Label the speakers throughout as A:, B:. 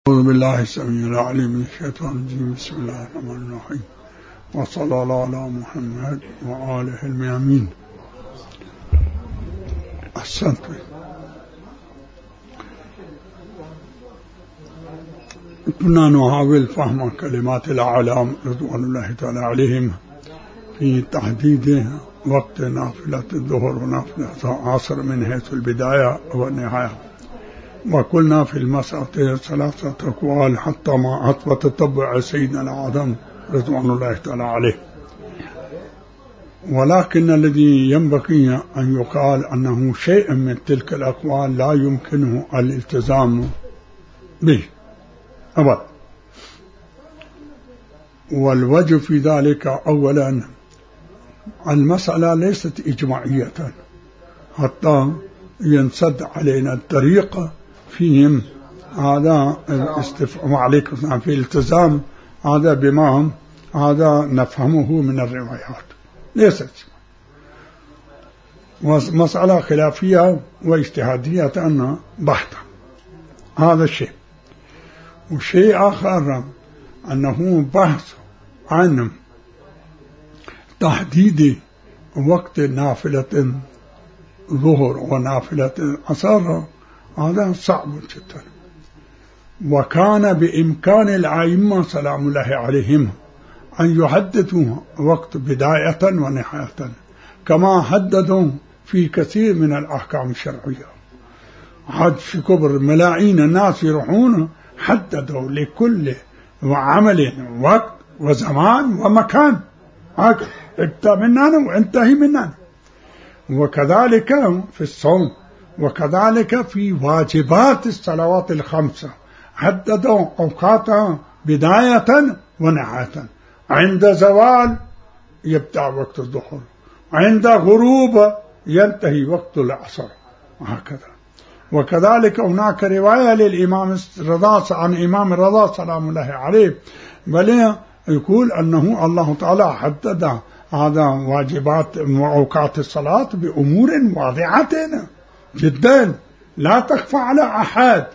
A: أعوذ بالله السميع العليم من الشيطان الرجيم. بسم الله الرحمن الرحيم، وصلى الله على محمد وآله الميامين. أحسنت. كنا نحاول فهم كلمات الأعلام رضوان الله تعالى عليهم في تحديد وقت نافلة الظهر ونافلة العصر من حيث البداية والنهاية، وقلنا في المسألة 3 أقوال حتى ما أثبت تتبع سيدنا الأعظم رضوان الله تعالى عليه. ولكن الذي ينبغي أن يقال أنه شيء من تلك الأقوال لا يمكنه الالتزام به أبدا. والوجه في ذلك أولا المسألة ليست إجماعية حتى ينسد علينا الطريقة فيهم هذا عليكم في التزام هذا بما هذا نفهمه من الروايات، ليست مسألة خلافية واجتهادية بحتة. هذا الشيء. وشيء آخر أنه بحث عن تحديد وقت نافلة ظهر ونافلة عصر هذا صعب جدا، وكان بإمكان الأئمة سلام الله عليهم أن يحددوا وقت بداية ونهاية كما حددوا في كثير من الأحكام الشرعية. حج كبر ملايين الناس يروحون حددوا لكل عمل وقت وزمان ومكان، ابتدأ مننا وانتهي مننا. وكذلك في الصوم، وكذلك في واجبات الصلوات الخمسة حددوا أوقاتها بداية ونهاية. عند زوال يبدأ وقت الظهر، عند غروب ينتهي وقت العصر، وهكذا. وكذلك هناك رواية للإمام الرضا عن إمام الرضا سلام الله عليه، بل يقول أنه الله تعالى حدد هذا واجبات وأوقات الصلاة بأمور واضحة جدا لا تخفى على أحد.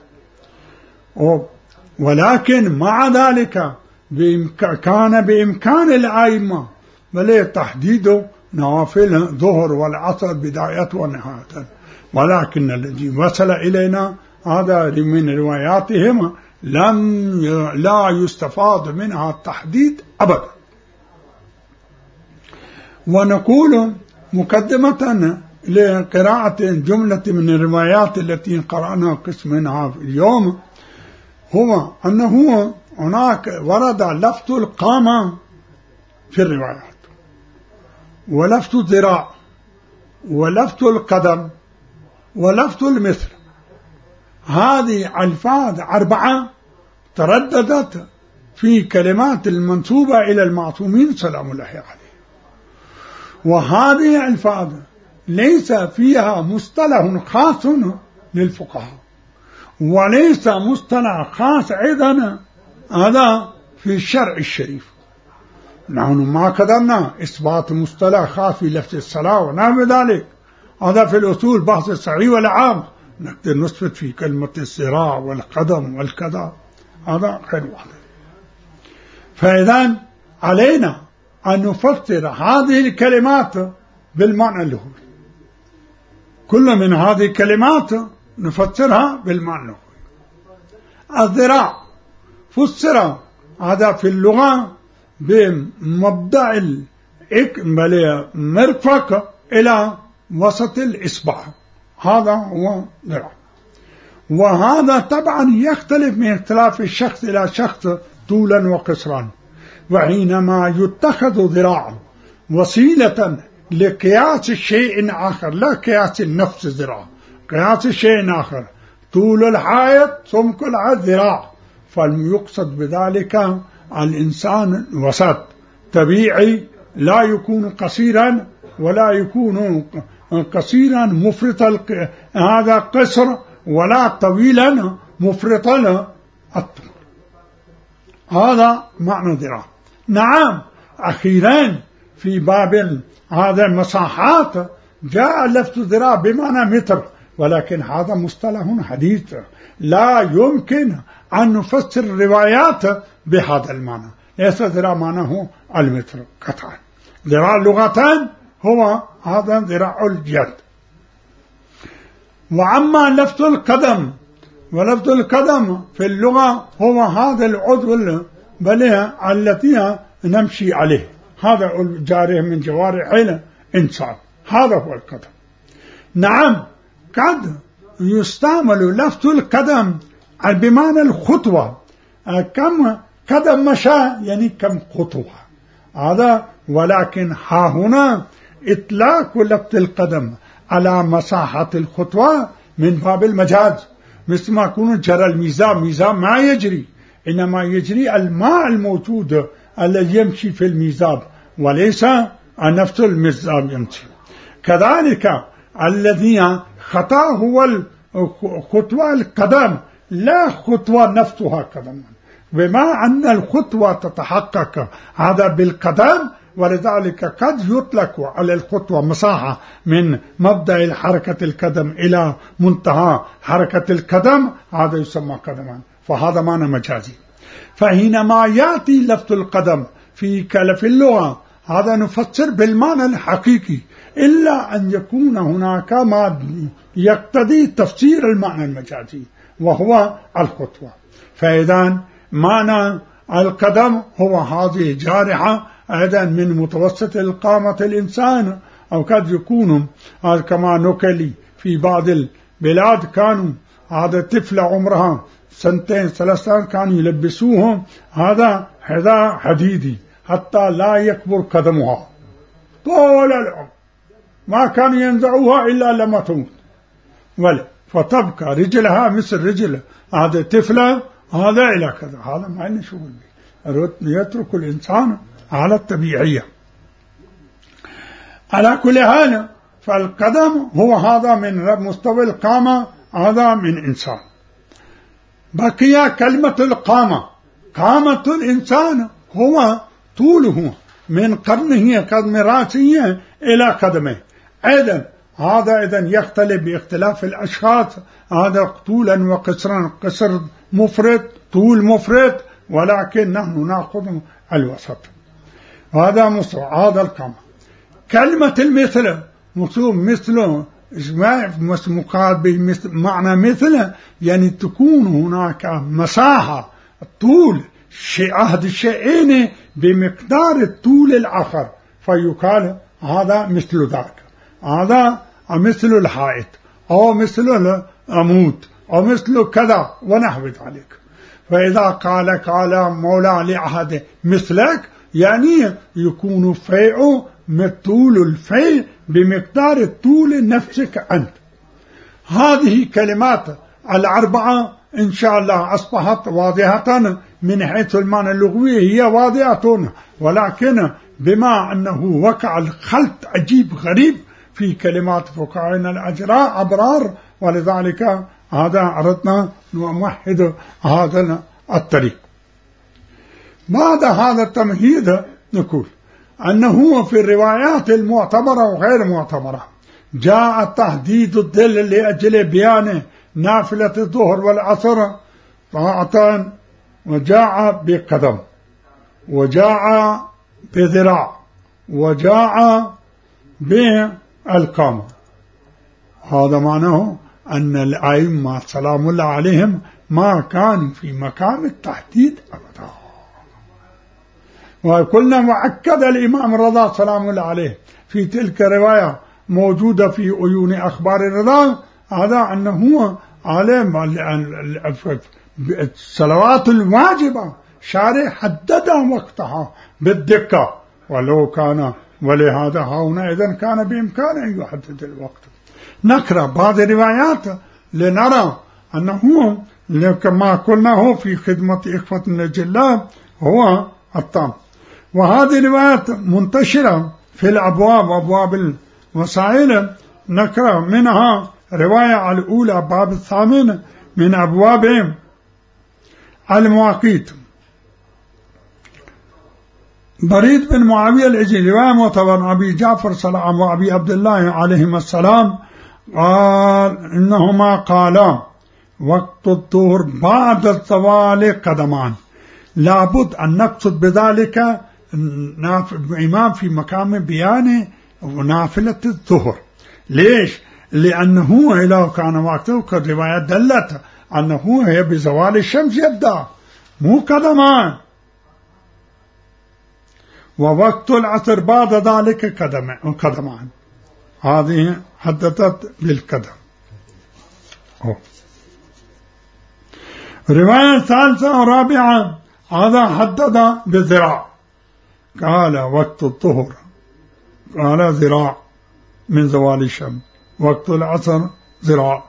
A: ولكن مع ذلك كان بإمكان الأئمة بل تحديد نوافل ظهر والعصر بداية ونهاية. ولكن الذي وصل إلينا هذا من رواياتهم لا يستفاد منها التحديد أبدا. ونقول مقدمة لقراءة جملة من الروايات التي قرأنا قسم منها اليوم، هو أنه هناك ورد لفظ القامة في الروايات، ولفظ الذراع، ولفظ القدم، ولفظ المثل. هذه ألفاظ 4 ترددت في كلمات المنسوبة إلى المعصومين سلام الله عليه. وهذه الألفاظ ليس فيها مصطلح خاص للفقهاء، وليس مصطلح خاص أيضا هذا في الشرع الشريف. نحن ما قدرنا إثبات مصطلح خاص في لفظ الصلاة ونحو ذلك، هذا في الأصول بحث الصحيح والعام. نقدر نثبت في كلمة الذراع والقدم والكذا، هذا غير واضح. فإذا علينا أن نفسر هذه الكلمات بالمعنى اللغوي. كل من هذه الكلمات نفسرها بالمعنى اللغوي. الذراع فسر هذا في اللغة بمبدأ المرفق إلى وسط الإصبع، هذا هو ذراع. وهذا طبعا يختلف من اختلاف الشخص إلى شخص طولا وقصرا. وحينما يتخذ ذراع وسيلة لقياس شيء آخر، لا قياس النفس ذراع، قياس شيء آخر، طول الحائط سمك الذراع، فالمقصد بذلك الإنسان وسط طبيعي، لا يكون قصيرا ولا يكون قصيرا مفرط هذا قصر، ولا طويلا مفرط الطول. هذا معنى ذراع. نعم، أخيرا في باب هذا المساحات جاء لفظ ذراع بمعنى متر، ولكن هذا مصطلح حديث لا يمكن أن نفسر الروايات بهذا المعنى، ليس ذراع معناه المتر قطعا. ذراع اللغتان هو هذا ذراع اليد. وأما لفظ القدم، ولفظ القدم في اللغة هو هذا العضو البلية التي نمشي عليه، هذا جارح من جوارح الإنسان، هذا هو القدم. نعم قد يستعمل لفظ القدم بمعنى الخطوة، كم قدم مشى يعني كم خطوة هذا، ولكن ها هنا إطلاق لفظ القدم على مساحة الخطوة من باب المجاز، مثل ما يكون جرى الميزان، ميزان ما يجري، إنما يجري الماء الموجود الذي يمشي في الميزان وليس نفس الميزان يمشي. كذلك الذي خطأ هو الخطوة القدم، لا خطوة نفسها قدم، بما أن الخطوة تتحقق هذا بالقدم، ولذلك قد يطلق على الخطوة مساحة من مبدأ حركة القدم إلى منتهى حركة القدم، هذا يسمى قدما، فهذا معنى مجازي. فحينما يأتي لفظ القدم في اللغة هذا نفسر بالمعنى الحقيقي، إلا أن يكون هناك ما يقتضي تفسير المعنى المجازي وهو الخطوة. فإذا معنى القدم هو هذه جارحة أيضا من متوسط القامة الإنسان، أو قد يكون كما نقل في بعض البلاد كانوا هذا طفل عمرها 2-3 كانوا يلبسوهم هذا حذاء حديدي حتى لا يكبر قدمها طول العمر، ما كانوا ينزعوها إلا لما تموت، فتبقى رجلها مثل رجل هذا طفلة، هذا إلى كذا، هذا ما لنا شغل به، يترك الإنسان على الطبيعية. على كل حال فالقدم هو هذا من مستوى القامة، هذا من إنسان. بقي كلمة القامة، قامة الإنسان هو طوله من قرنه قدم رأسه إلى قدمه، أيضا هذا إذن يختلف باختلاف الأشخاص، هذا طولا وقصرا، قصر مفرد طول مفرد، ولكن نحن نأخذ الوسط، هذا مستوى هذا القامة. كلمة المثل مثل مقابل معنى مثل يعني تكون هناك مساحة طول عهد الشيئين بمقدار الطول الآخر، فيقال هذا مثل ذاك، هذا مثل الحائط أو مثل العمود أو مثل كذا ونحو ذلك. فإذا قال مولى لعهد مثلك يعني يكون فيء طول الفيء بمقدار الطول نفسك أنت. هذه كلمات الأربعة إن شاء الله أصبحت واضحة من حيث المعنى اللغوي، هي واضحة، ولكن بما أنه وقع الخلط عجيب غريب في كلمات فقهاءنا الأبرار، ولذلك هذا أردنا نوحد هذا الطريق. بعد هذا التمهيد نقول أنه في الروايات المعتبرة وغير معتبرة جاء تحديد الظل لأجل بيان نافلة الظهر والعصر طاعتان، وجاء بقدم، وجاء بذراع، وجاء بالقامة. هذا معناه أن الأئمة سلام الله عليهم ما كانوا في مقام التحديد أبدا. وقلنا وأكد الإمام الرضا سلام الله عليه في تلك الرواية موجودة في عيون أخبار الرضا، هذا أنه علم الصلوات الواجبة شارع حدد وقتها بالدقة، ولو كان ولهذا هنا إذن كان بإمكانه أن يحدد الوقت. نقرأ بعض الروايات لنرى أنه كما قلناه في خدمة إخوة النجلاء هو التام. وهذه الروايات منتشرة في الأبواب، أبواب الوسائل. نقرأ منها رواية الأولى باب 8 من أبواب المواقيت. بريد بن معاوية العجلي رواية معتبر أبي جعفر سلام وأبي عبد الله عليهما السلام قال إنهما قالا وقت الظهر بعد الزوال قدمان، لابد أن نقصد بذلك إمام في مقام بيان نافلة الظهر. ليش؟ لأنه لو كان وقته كالرواية دلت أنه هي بزوال الشمس يبدأ، مو قدمان. ووقت العصر بعد ذلك قدمان، هذه حدثت بالقدم. رواية ثالثة ورابعة هذا حدد بالذراع، قال وقت الظهر قال ذراع من زوال الشمس، وقت العصر ذراع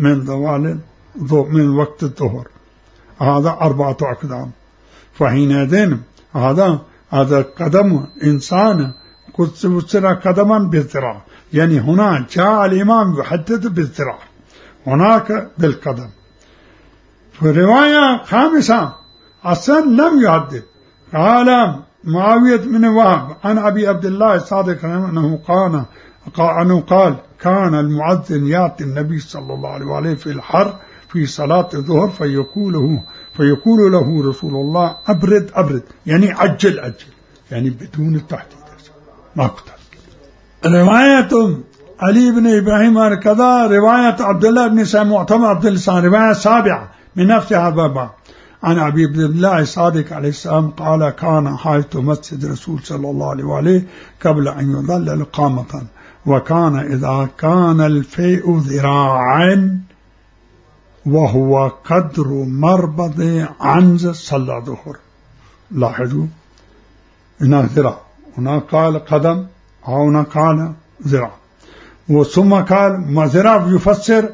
A: من وقت الظهر، هذا 4 أقدام. فحينئذ هذا قدم إنسان كسر قدما بالذراع، يعني هنا جاء الإمام يحدد بالذراع، هناك بالقدم. في رواية خامسة أصلا لم يحدد، قال معاوية بن وهب عن أبي عبد الله الصادق أنه قال كان المؤذن يأتي النبي صلى الله عليه وآله في الحر في صلاة الظهر فيقول له رسول الله أبرد، يعني عجل، يعني بدون التحديد ما قتل. رواية علي بن إبراهيم كذا، رواية عبد الله بن معتمر عبد اللسان، رواية سابعة من نفس هذا الباب عن أبي عبد الله الصادق عليه السلام قال كان حائط مسجد رسول صلى الله عليه وآله قبل أن يظلل قامة، وكان إذا كان الفيء ذراعا وهو قدر مربض عنز صلى الظهر. لاحظوا هنا ذراع، هنا قال قدم، هنا قال ذراع، وثم قال ما ذراع يفسر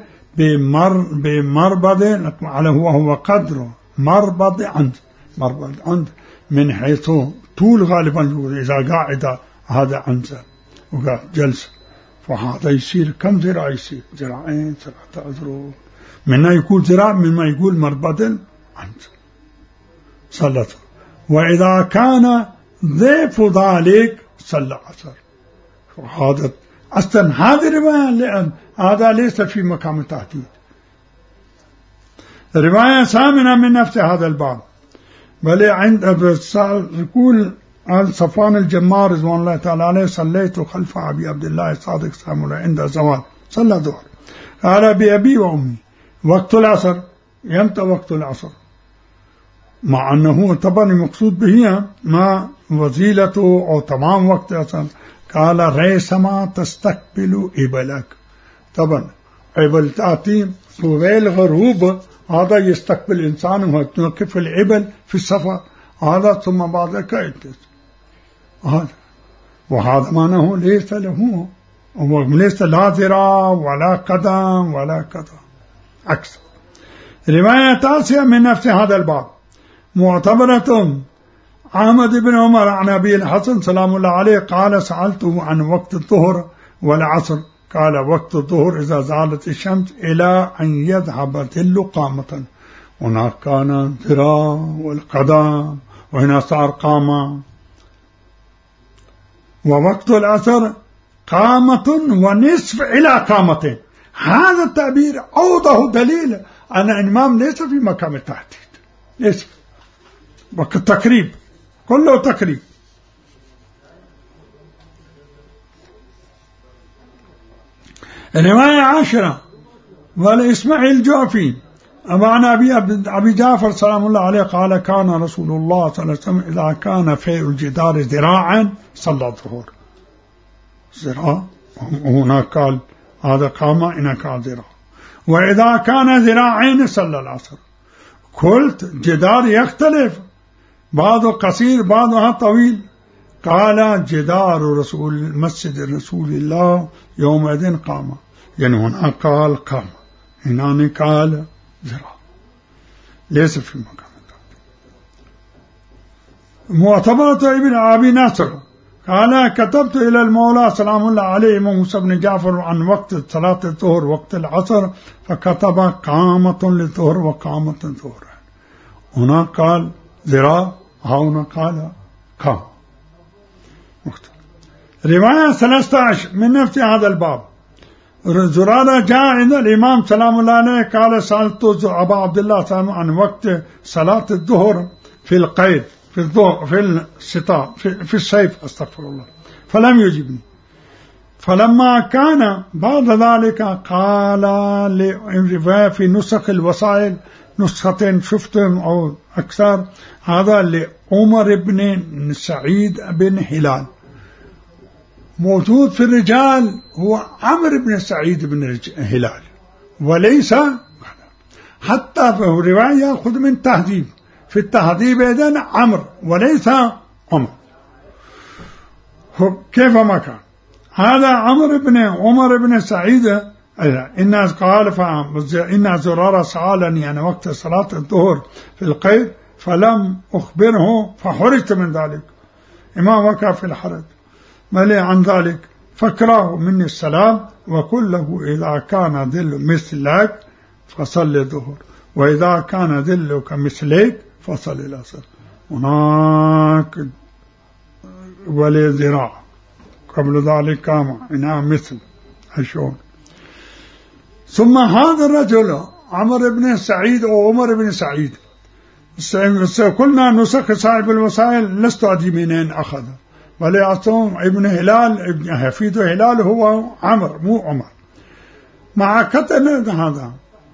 A: بمربض على وهو قدر مربض عنز من حيث طول غالبا إذا قاعدة هذا عنزة وقال جلسة، فهذا يصير كم ذراع؟ يصير ذراعين 3 أذرع، منا يقول ذراع مما يقول مربض عنز صلته. وإذا كان ضيف ذلك صلى عصر. هذا أصلا هذه رواية، لأن هذا ليس في مقام التحديد. رواية ثامنة من نفس هذا الباب، بل عند يقول صفوان الجمار رضوان الله تعالى عليه صليت خلف أبي عبد الله الصادق سامر عند الزوال صلى الظهر، قال بأبي وأمي وقت العصر، يمتى وقت العصر؟ مع أنه طبعا المقصود به ما وزيلته أو تمام وقت العصر. قال ريسما تستقبل إبلك، طبعا إبل تأتي طويل غروب، هذا يستقبل إنسان ويتوقف الإبل في السفر، هذا ثم بعد ذلك هذا، وهذا معناه ليس له وليس لا ذراع ولا قدم ولا كذا عكس. رواية تاسعة من نفس هذا الباب معتبرة أحمد بن عمر عن أبي الحسن سلام الله عليه قال سألته عن وقت الظهر والعصر، قال وقت الظهر إذا زالت الشمس إلى أن يذهب ظل قامة، هناك كان ذراع والقدم وهنا صار قامة. ووقت العصر قامة ونصف إلى قامتين، هذا التعبير أوضح دليل أن الإمام ليس في مقام التحديد، ليس وقت تقريب، كله تقريب. رواية 10 والإسماعيل الجعفي عن أبي جعفر سلام الله عليه قال كان رسول الله صلى الله عليه وسلم إذا كان في الجدار ذراعا صلى الظهر، ذراع هنا قال هذا قامة، هنا قال ذراع، وإذا كان ذراعين صلى العصر. قلت جدار يختلف، بعضه قصير بعضها طويل، قال جدار رسول مسجد رسول الله يومئذ قامة، يعني هنا قال قامة، هنا قال ذراع، ليس في مكان. معتبرة ابن أبي نصر قال كتبت إلى المولى سلام الله عليه موسى بن جعفر عن وقت صلاة الظهر وقت العصر، فكتب قامة للظهر وقامة الظهر، هنا قال ذراع، هنا قال قام. رواية 13 من نفس هذا الباب زرارة جاء عند الإمام سلام الله عليه قال سألت أبا عبد الله سلام عن وقت صلاة الظهر في القيد في الظهر في الشتاء في الصيف استغفر الله، فلم يجبني. فلما كان بعد ذلك قال في نسخ الوسائل نسختين شفتهم أو أكثر، هذا لعمر بن سعيد بن هلال، موجود في الرجال هو عمرو بن سعيد بن هلال وليس، حتى في الرواية يأخذ من تهذيب، في التهذيب إذن عمرو وليس عمر، كيفما كان هذا عمر بن سعيد. إن قال إن زرارة سألني عن وقت صلاة الظهر في القيد فلم أخبره فحرجت من ذلك، إمام وقع في الحرج ملي عن ذلك، فاكره مني السلام وقل له إذا كان ذل مثلك فصل الظهر وإذا كان ذلك مثلك فصل العصر. هناك ولي ذراع قبل ذلك كام إنها مثل هشون. ثم هذا الرجل عمرو بن سعيد أو عمر بن سعيد، قلنا نسخ صاحب الوسائل لست أدري منين أخذ، بل أصلا ابن هلال ابن حفيد هلال هو عمر مو عمر. مع كتن هذا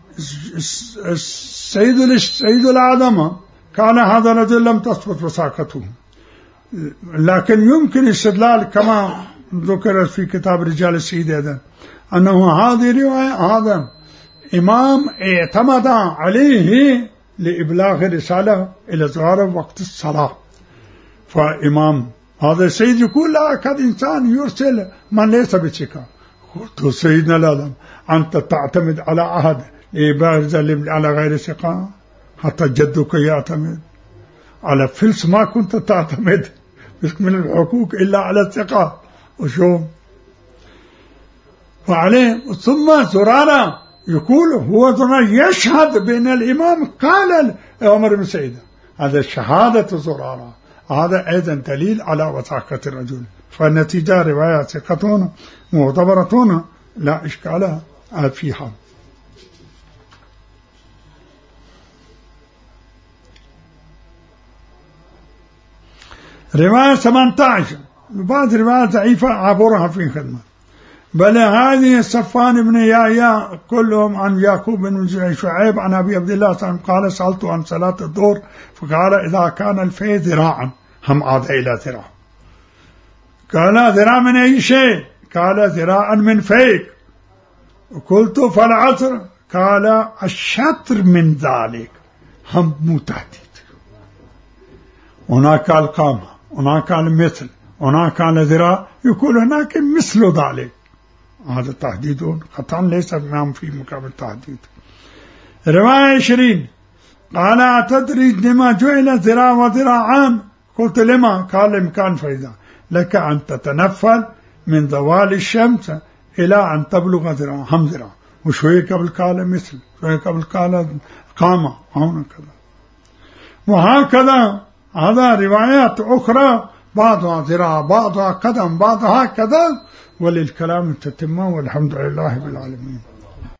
A: السيد الأعظم كان هذا الرجل لم تثبت وثاقته، لكن يمكن استدلال كما ذكر في كتاب رجال السيد هذا أنه هذه رواية هذا إمام اعتمد عليه لإبلاغ رسالة إلى زرارة وقت الصلاة. فإمام هذا السيد يقول لا أكاد إنسان يرسل من ليس بثقة. قلت سيدنا الأعظم أنت تعتمد على عهد لإبلاغ على غير ثقة، حتى جدك يعتمد على فلس ما كنت تعتمد من الحقوق إلا على الثقة وشو. وعليه ثم زرارة يقول هو زرارة يشهد بأن الإمام قال عمر بن سعيد، هذا شهادة زرارة، هذا أيضا دليل على وثاقة الرجل. فالنتيجة رواية ثقتون معتبرتون لا إشكال فيها. رواية 18 بعض روايات ضعيفة عبرها في خدمة، بل هذه صفوان بن يحيى كلهم عن يعقوب بن شعيب عن أبي عبد الله قال سألت عن صلاة الظهر فقال إذا كان الفي ذراعا، هم عاد إلى ذراع، قال ذراع من أي شيء؟ قال ذراعا من فيك. قلت فالعصر؟ قال الشطر من ذلك، هم متهدد. هناك القامة، هناك المثل، هناك الذراع، يقول هناك مثل ذلك، هذا تحديد قطعا ليس بمعنى في مقابل تحديد. رواية 20 قال أتدري لما جعل ذراع وذراعان؟ قلت لما؟ قال لإمكان فإذا لك أن تتنفل من زوال الشمس إلى أن تبلغ ذراع، هم ذراع، وشوية قبل قال مثل، شوية قبل قال قامة، هكذا وهكذا. هذا روايات أخرى بعضها ذراع بعضها قدم بعضها كذا، وللكلام تتمه والحمد لله بالعالمين.